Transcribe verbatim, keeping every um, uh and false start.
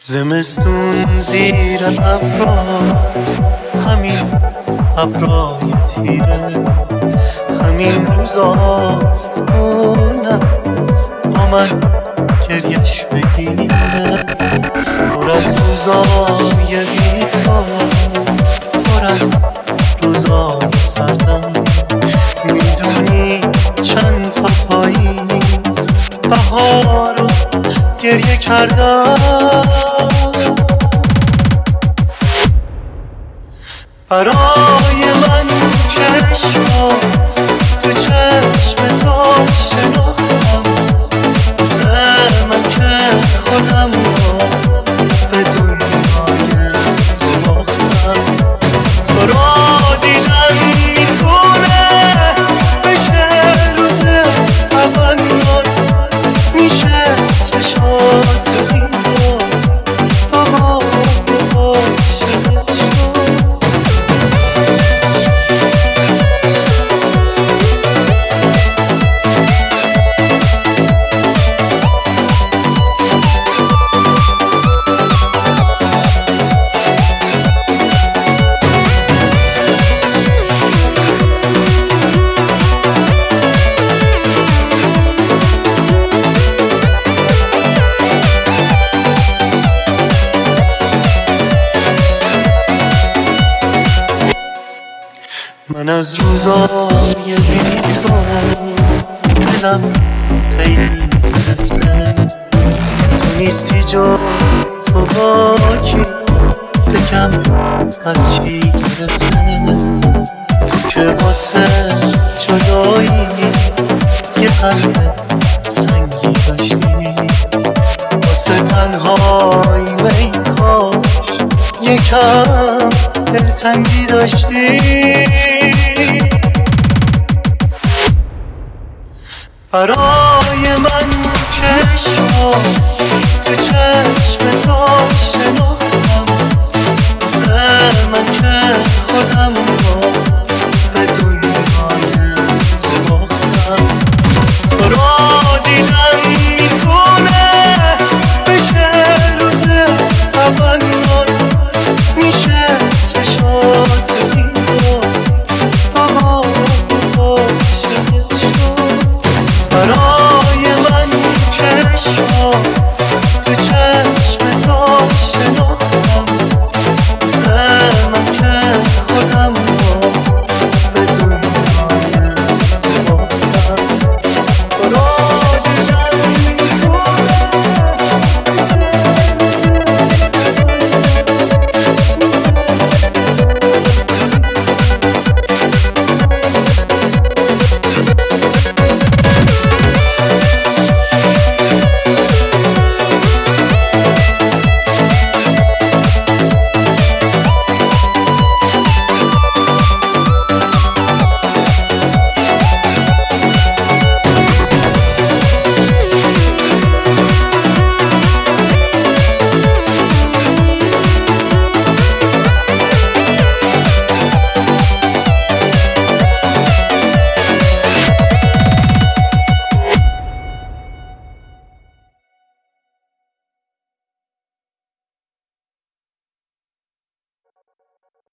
زمستون زیر ابراست، همین ابرای تیره، همین روزاست اونم با من گریش بگیره. پر از روزای بی تو، پر از روزای سردم، میدونی چند تا پاییز بهار رو گریه کردم. برای من چشم تو چشم تو شناختم، واسه من که خودم رو به دنیای تو باختم. تو را دیدن میتونه بشه روز تولد، میشه چشات دیدو دوباره عاشقت شد. من از روزای بی تو دلم خیلی گرفته، تو نیستی جز تو با کی بگم از چی گرفته. تو که واسه جدایی یه قلب سنگی داشتی، واسه تنهایی می کاش یکم دلتنگی داشتی. برای من چشم